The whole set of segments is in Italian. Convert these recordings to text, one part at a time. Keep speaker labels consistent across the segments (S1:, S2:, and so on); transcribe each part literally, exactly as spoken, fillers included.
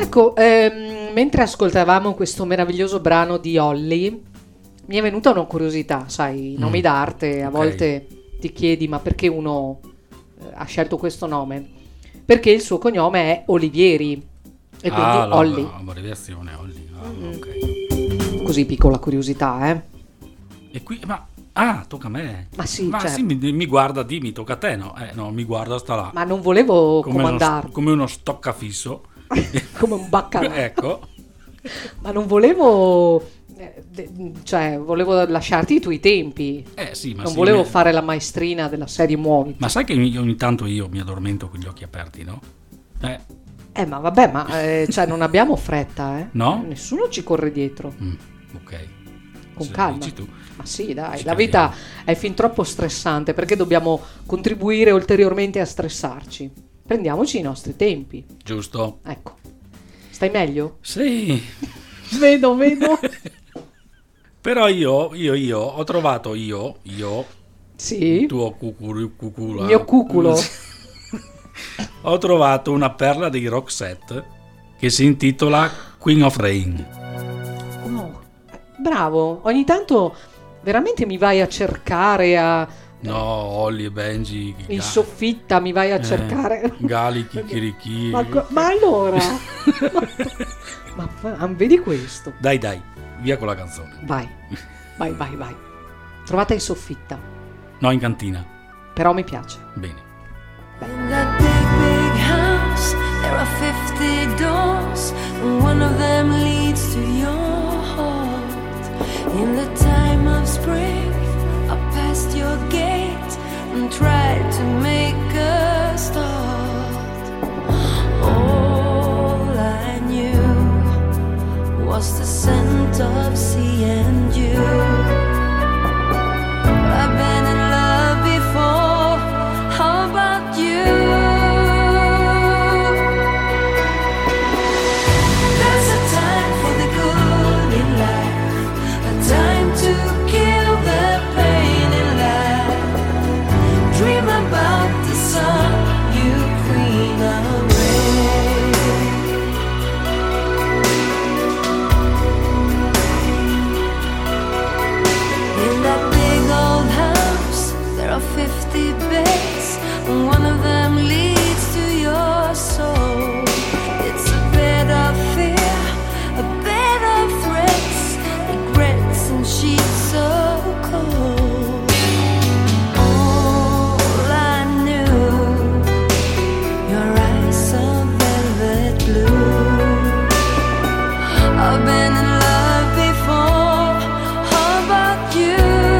S1: Ecco, ehm, mentre ascoltavamo questo meraviglioso brano di Olly, mi è venuta una curiosità, sai, i nomi
S2: Mm.
S1: d'arte, a
S2: Ok.
S1: volte ti chiedi ma perché uno eh, ha scelto questo nome? Perché il suo cognome è Olivieri e quindi
S2: ah, la-
S1: Olly.
S2: la- abbreviazione Olly. Ah,
S1: Mm.
S2: ok.
S1: Così piccola curiosità, eh?
S2: E qui, ma ah, tocca a me.
S1: Ma sì,
S2: ma
S1: certo.
S2: sì, mi, mi guarda, di, mi tocca a te, no? Eh, no, mi guarda, sta là.
S1: Ma non volevo
S2: come uno,
S1: comandarti
S2: come uno stoccafisso.
S1: come un baccalà.
S2: Ecco.
S1: Ma non volevo, eh, de- cioè, volevo lasciarti i tuoi tempi.
S2: Eh sì, ma
S1: Non
S2: sì,
S1: volevo
S2: mi-
S1: fare la maestrina della serie Muoviti.
S2: Ma sai che ogni, ogni tanto io mi addormento con gli occhi aperti, no? Eh,
S1: Eh, ma vabbè, ma eh, cioè, non abbiamo fretta, eh?
S2: No?
S1: Nessuno ci corre dietro.
S2: mm, ok.
S1: Con
S2: Se lo
S1: calma.
S2: dici tu.
S1: Ma sì, dai,
S2: Ci
S1: la vita
S2: capiamo.
S1: è fin troppo stressante perché dobbiamo contribuire ulteriormente a stressarci. Prendiamoci i nostri tempi.
S2: Giusto?
S1: Ecco. Stai meglio?
S2: Sì.
S1: Vedo, vedo.
S2: Però io, io, io, ho trovato io, io,
S1: Sì.
S2: il tuo cucuru, cucula,
S1: Il mio cuculo.
S2: ho trovato una perla dei Roxette che si intitola Queen of Rain.
S1: Oh, bravo. Ogni tanto veramente mi vai a cercare a...
S2: No, Olly e Benji,
S1: in
S2: Ga-
S1: soffitta mi vai a
S2: eh,
S1: cercare.
S2: Gali, Chicchirichi.
S1: Ma, co- ma allora? ma, ma- ma vedi questo?
S2: Dai, dai, via con la canzone.
S1: Vai, vai, vai, vai. Trovata in soffitta,
S2: No, in cantina.
S1: però mi piace.
S2: Bene.
S3: In that big, big house, there are fifty doors, and one of them leads to your heart. In the time of spring, I passed your gate and tried to make a start. All I knew was the scent of sea and you. I've been in love before. How about you? There's a time for the good in life, a time to kill the pain in life. Dream about the sun, you queen of rain. In that big old house, there are fifty beds, and one of them leads to your soul. It's a bed of fear, a bed of threats, regrets and sheets so cold. All I knew, your eyes are velvet blue. I've been in love before. How about you?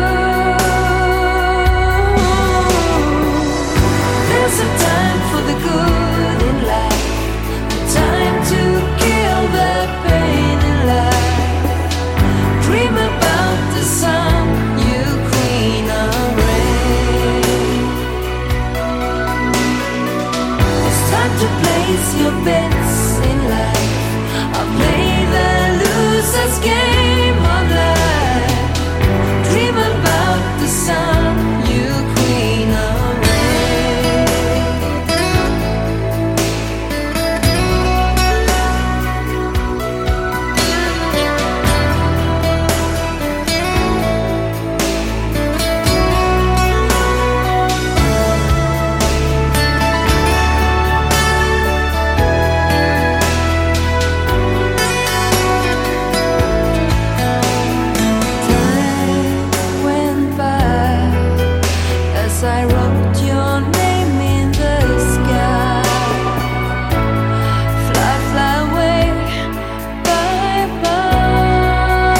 S3: There's a time for the good in life, a time to kill the pain in life. Dream about the sun, you queen of rain. It's time to place your bets in life. I'll play the loser's game of life. Dream about the sun, you queen of Time went by as I wrote your name in the sky. Fly, fly away, bye bye.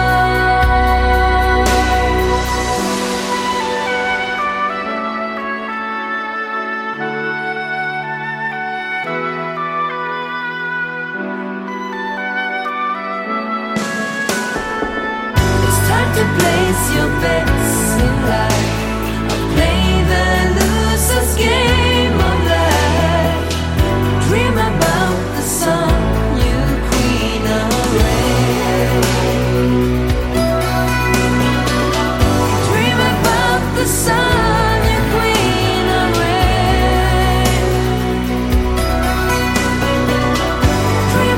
S3: It's time to place your bets in life. I'll play the loser's game of life. Dream about the sun, you queen of rain. Dream about the sun, you queen of rain. Dream